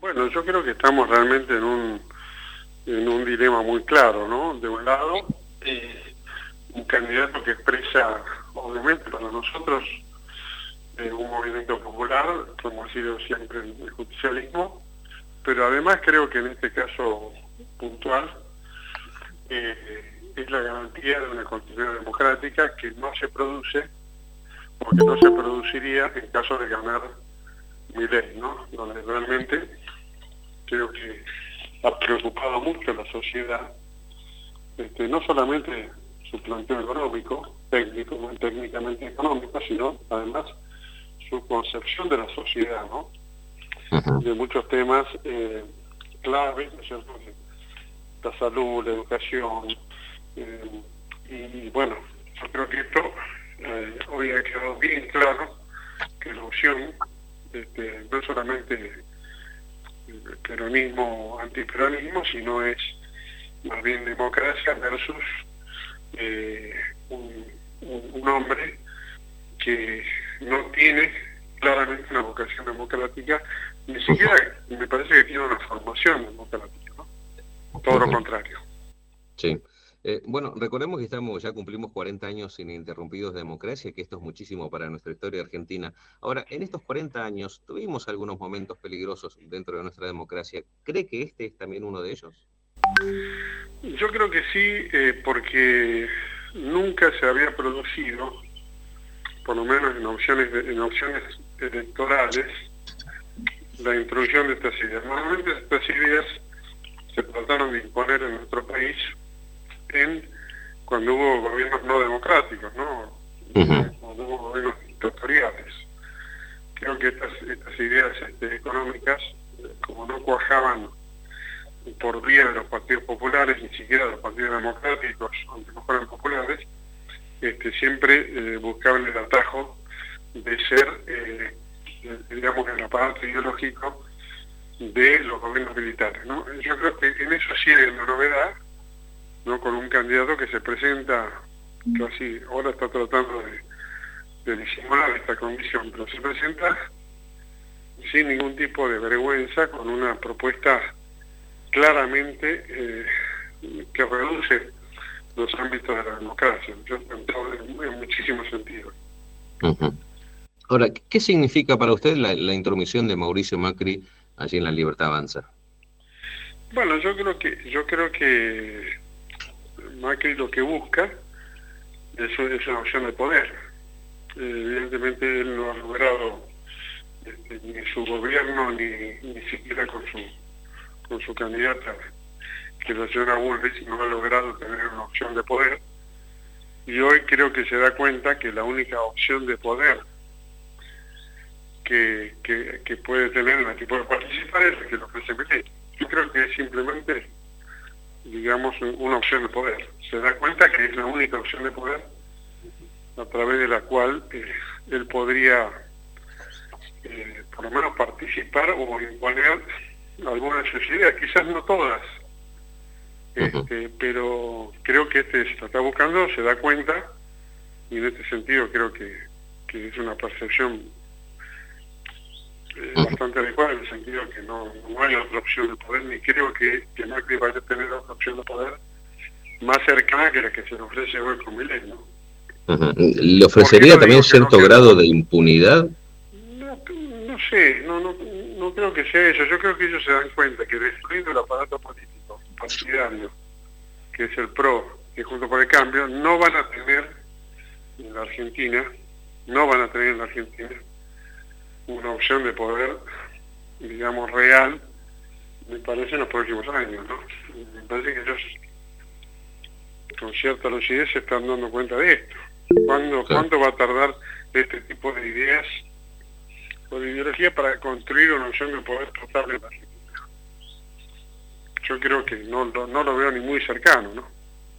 Bueno, yo creo que estamos realmente en un dilema muy claro, ¿no? De un lado, un candidato que expresa, obviamente para nosotros, un movimiento popular, como ha sido siempre el justicialismo, pero además creo que en este caso puntual es la garantía de una continuidad democrática que no se produce, o que no se produciría en caso de ganar Milei, ¿no? Donde realmente creo que ha preocupado mucho a la sociedad, no solamente su planteo económico, técnicamente económico, sino además su concepción de la sociedad, ¿no? Ajá. De muchos temas claves, ¿no es cierto? La salud, la educación, y bueno, yo creo que esto hoy ha quedado bien claro que la opción no es solamente peronismo, antiperonismo, sino es más bien democracia versus un hombre que no tiene claramente una vocación democrática, ni siquiera me parece que tiene una formación democrática, ¿no? Todo lo contrario. Sí. Bueno, recordemos que ya cumplimos 40 años ininterrumpidos de democracia, que esto es muchísimo para nuestra historia argentina. Ahora, en estos 40 años tuvimos algunos momentos peligrosos dentro de nuestra democracia. ¿Cree que este es también uno de ellos? Yo creo que sí, porque nunca se había producido, por lo menos en opciones electorales, la introducción de estas ideas. Normalmente estas ideas se trataron de imponer en nuestro país cuando hubo gobiernos no democráticos, ¿no? Cuando hubo gobiernos dictatoriales. Creo que estas ideas económicas, como no cuajaban por vía de los partidos populares, ni siquiera de los partidos democráticos, aunque no fueran populares, siempre buscaban el atajo de ser, digamos, el aparato ideológico de los gobiernos militares, ¿no? Yo creo que en eso sí hay una novedad, ¿no? Con un candidato que se presenta casi, ahora está tratando de disimular esta condición, pero se presenta sin ningún tipo de vergüenza, con una propuesta claramente que reduce los ámbitos de la democracia, en muchísimos sentidos. Ahora, ¿qué significa para usted la intromisión de Mauricio Macri allí en La Libertad Avanza? Bueno, yo creo que Macri lo que busca es una opción de poder. Evidentemente él no ha logrado ni su gobierno ni siquiera con su candidata, que es la señora Bullrich, no ha logrado tener una opción de poder, y hoy creo que se da cuenta que la única opción de poder que puede tener, en la que puede participar, es la que le ofrece Milei. Yo creo que es simplemente, digamos, una opción de poder. Se da cuenta que es la única opción de poder a través de la cual él podría por lo menos participar o imponer algunas de sus ideas, quizás no todas, pero creo que se lo está buscando, se da cuenta, y en este sentido creo que es una percepción bastante adecuada, en el sentido que no hay otra opción de poder, ni creo que Macri vaya a tener otra opción de poder más cercana que la que se le ofrece hoy con Milei, ¿no? ¿Le ofrecería también cierto grado de impunidad? No sé, no creo que sea eso. Yo creo que ellos se dan cuenta que destruyendo el aparato político partidario, que es el PRO, que Juntos por el Cambio, no van a tener en la Argentina una opción de poder, digamos, real, me parece, en los próximos años, ¿no? Me parece que ellos con cierta lucidez se están dando cuenta de esto. ¿Cuánto va a tardar este tipo de ideas o de ideología para construir una opción de poder total en la Argentina? Yo creo que no lo veo ni muy cercano, ¿no?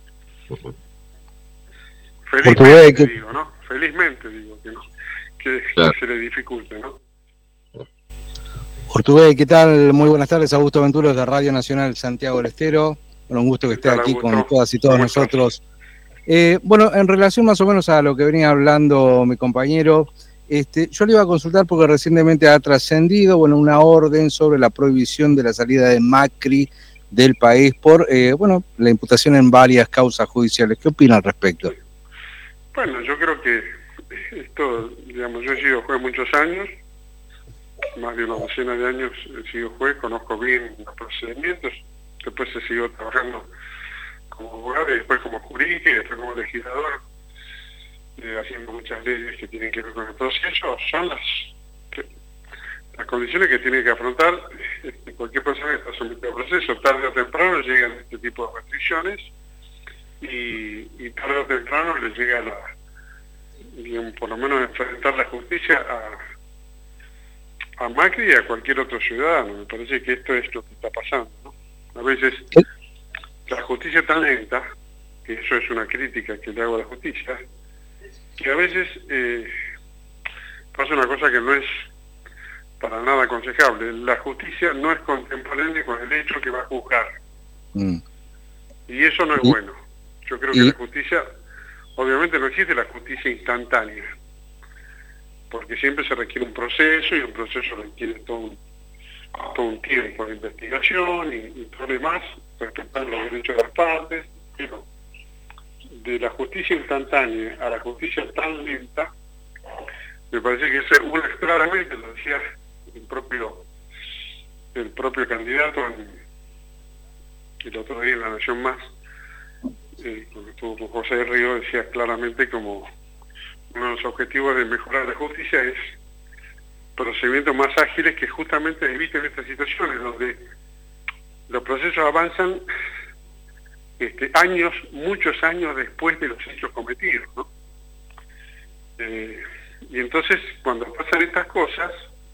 Felizmente digo, ¿no? Felizmente digo que no, que se le dificulte, ¿no? Ortubey, ¿qué tal? Muy buenas tardes, Augusto Venturos de Radio Nacional Santiago del Estero. Bueno, un gusto que esté aquí con todas y todos nosotros. Bueno, en relación más o menos a lo que venía hablando mi compañero, Yo le iba a consultar porque recientemente ha trascendido, bueno, una orden sobre la prohibición de la salida de Macri del país por, bueno, la imputación en varias causas judiciales. ¿Qué opina al respecto? Bueno, yo creo que esto, digamos, yo he sido juez muchos años, más de una docena de años he sido juez, conozco bien los procedimientos, después he seguido trabajando como abogado y después como jurídico y después como legislador, haciendo muchas leyes que tienen que ver con el proceso. Son las condiciones que tiene que afrontar cualquier persona que está sometida al proceso. Tarde o temprano llegan este tipo de restricciones y tarde o temprano le llega digamos, por lo menos enfrentar la justicia a Macri y a cualquier otro ciudadano. Me parece que esto es lo que está pasando, ¿no? A veces la justicia es tan lenta, que eso es una crítica que le hago a la justicia, que a veces pasa una cosa que no es para nada aconsejable. La justicia no es contemporánea con el hecho que va a juzgar. Y eso no es bueno. Yo creo que la justicia, obviamente no existe la justicia instantánea, porque siempre se requiere un proceso y un proceso requiere todo un tiempo de investigación y todo lo demás, respetando los derechos de las partes, pero de la justicia instantánea a la justicia tan lenta, me parece que eso claramente lo decía el propio candidato el otro día en La Nación Más, cuando estuvo con José Río, decía claramente como uno de los objetivos de mejorar la justicia es procedimientos más ágiles que justamente eviten estas situaciones donde los procesos avanzan muchos años después de los hechos cometidos, ¿no? Y entonces cuando pasan estas cosas,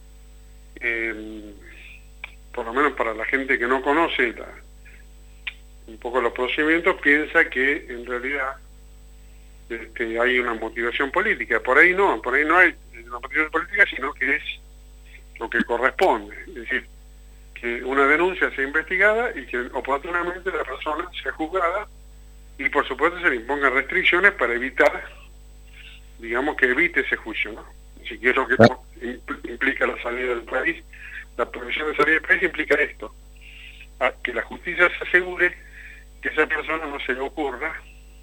por lo menos para la gente que no conoce un poco los procedimientos, piensa que en realidad hay una motivación política. Por ahí no hay una motivación política, sino que es lo que corresponde. Es decir, que una denuncia sea investigada y que oportunamente la persona sea juzgada y por supuesto se le impongan restricciones para evitar, digamos, que evite ese juicio, ¿no? Así que es lo que implica la salida del país. La prohibición de salir del país implica esto, que la justicia se asegure que a esa persona no se le ocurra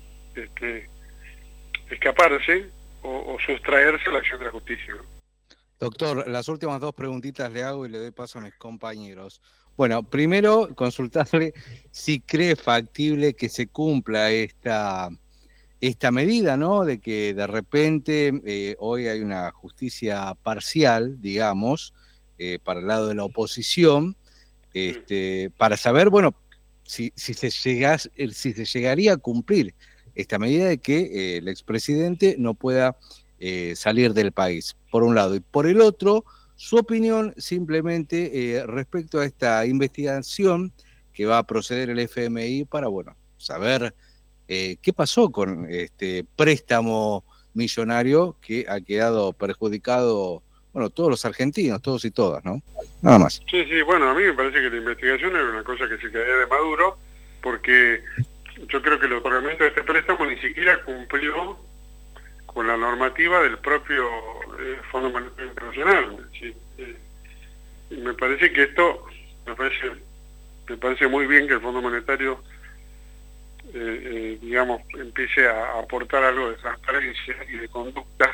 escaparse o sustraerse a la acción de la justicia, ¿no? Doctor, las últimas dos preguntitas le hago y le doy paso a mis compañeros. Bueno, primero consultarle si cree factible que se cumpla esta medida, ¿no? De que de repente hoy hay una justicia parcial, digamos, para el lado de la oposición, para saber, bueno, si se llegaría a cumplir esta medida de que el expresidente no pueda salir del país, por un lado. Y por el otro, su opinión simplemente respecto a esta investigación que va a proceder el FMI para, bueno, saber qué pasó con este préstamo millonario que ha quedado perjudicado, bueno, todos los argentinos, todos y todas, ¿no? Nada más. Sí, bueno, a mí me parece que la investigación era una cosa que se caía de Maduro, porque yo creo que el otorgamiento de este préstamo ni siquiera cumplió con la normativa del propio Fondo Monetario Internacional. ¿Sí? Me parece que esto, me parece muy bien que el Fondo Monetario, digamos, empiece a aportar algo de transparencia y de conducta,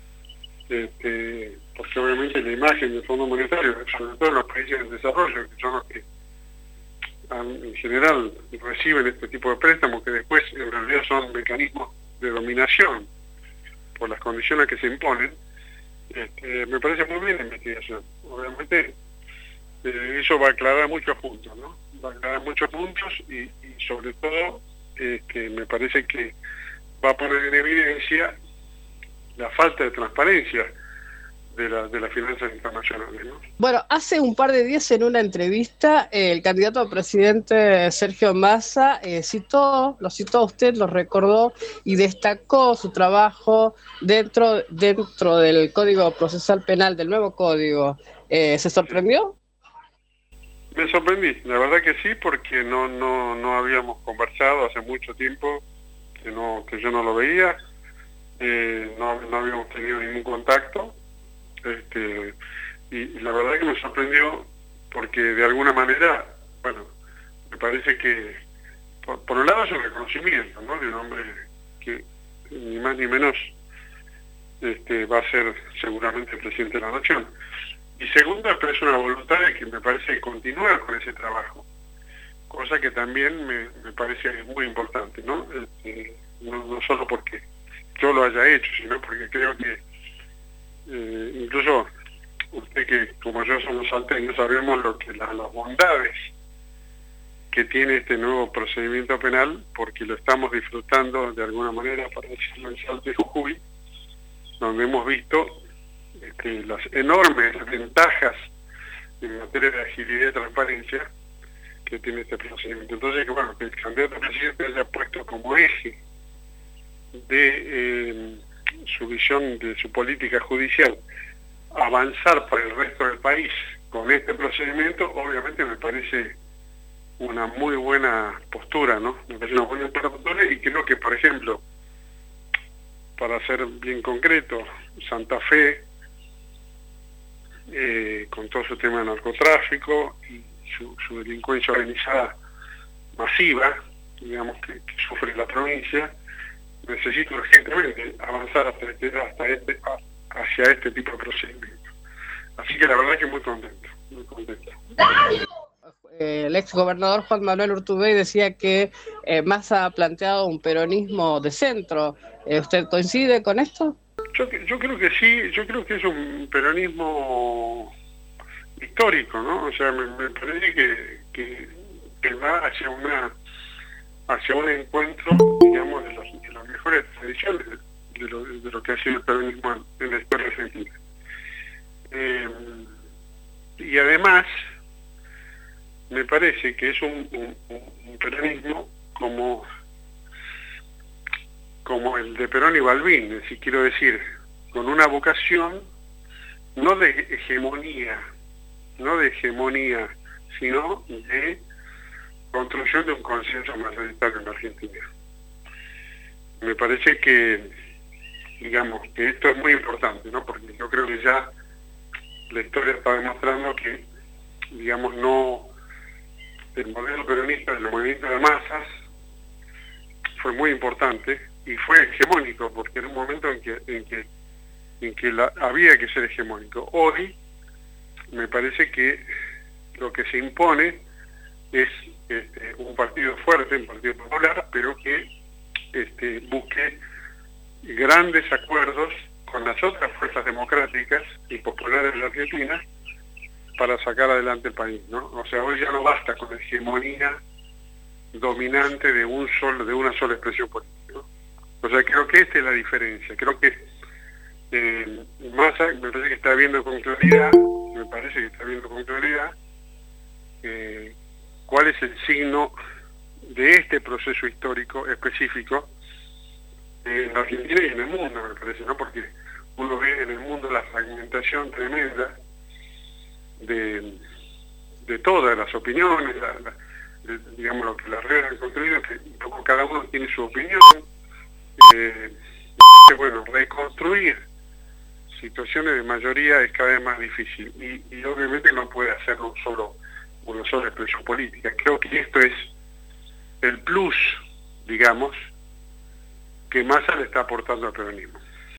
porque obviamente la imagen del Fondo Monetario, sobre todo en los países en desarrollo, que son los que en general reciben este tipo de préstamos, que después en realidad son mecanismos de dominación por las condiciones que se imponen, me parece muy bien la investigación. Obviamente eso va a aclarar muchos puntos, ¿no? Va a aclarar muchos puntos y sobre todo me parece que va a poner en evidencia la falta de transparencia de las finanzas internacionales, ¿no? Bueno, hace un par de días en una entrevista el candidato a presidente Sergio Massa lo citó a usted, lo recordó y destacó su trabajo dentro del Código Procesal Penal, del nuevo código. ¿Se sorprendió? Me sorprendí, la verdad que sí, porque no habíamos conversado hace mucho tiempo, que yo no lo veía, no habíamos tenido ningún contacto. Y la verdad que me sorprendió porque de alguna manera, bueno, me parece que por un lado es un reconocimiento, ¿no?, de un hombre que ni más ni menos va a ser seguramente presidente de la Nación. Y segundo, expresa una voluntad de que me parece continuar con ese trabajo, cosa que también me parece muy importante, ¿no? No solo porque yo lo haya hecho, sino porque creo que incluso usted, que como yo somos salteños, sabemos las bondades que tiene este nuevo procedimiento penal, porque lo estamos disfrutando de alguna manera, para decirlo, en Salta y Jujuy, donde hemos visto las enormes ventajas en materia de agilidad y transparencia que tiene este procedimiento. Entonces, bueno, que el candidato a presidente haya puesto como eje de su visión, de su política judicial, avanzar por el resto del país con este procedimiento, obviamente me parece una muy buena postura, ¿no? Me parece una buena postura, y creo que, por ejemplo, para ser bien concreto, Santa Fe, con todo su tema de narcotráfico y su delincuencia organizada masiva, digamos, que sufre la provincia, necesita urgentemente avanzar hacia este tipo de procedimiento. Así que la verdad es que muy contento, muy contento. El ex gobernador Juan Manuel Urtubey decía que Massa ha planteado un peronismo de centro. ¿Usted coincide con esto? Yo creo que sí, yo creo que es un peronismo histórico, ¿no? O sea, me parece que va hacia un encuentro, digamos, de las mejores tradiciones de lo que ha sido el peronismo en la historia argentina. Y además, me parece que es un peronismo como el de Perón y Balbín, es decir, quiero decir, con una vocación no de hegemonía, sino de construcción de un consenso mayoritario en la Argentina. Me parece que, digamos, que esto es muy importante, ¿no? Porque yo creo que ya la historia está demostrando que, digamos, el modelo peronista del movimiento de masas fue muy importante y fue hegemónico, porque era un momento en que había que ser hegemónico. Hoy me parece que lo que se impone es un partido fuerte, un partido popular, pero que busque grandes acuerdos con las otras fuerzas democráticas y populares de la Argentina para sacar adelante el país, ¿no? O sea, hoy ya no basta con la hegemonía dominante de una sola expresión política, ¿no? O sea, creo que esta es la diferencia. Creo que Massa me parece que está viendo con claridad, cuál es el signo de este proceso histórico específico en la Argentina y en el mundo, me parece, ¿no? Porque uno ve en el mundo la fragmentación tremenda de todas las opiniones, digamos, lo que las redes han construido, que un poco cada uno tiene su opinión. Bueno, reconstruir situaciones de mayoría es cada vez más difícil y obviamente no puede hacerlo una sola expresión política. Creo que esto es el plus, digamos, que Massa le está aportando al peronismo.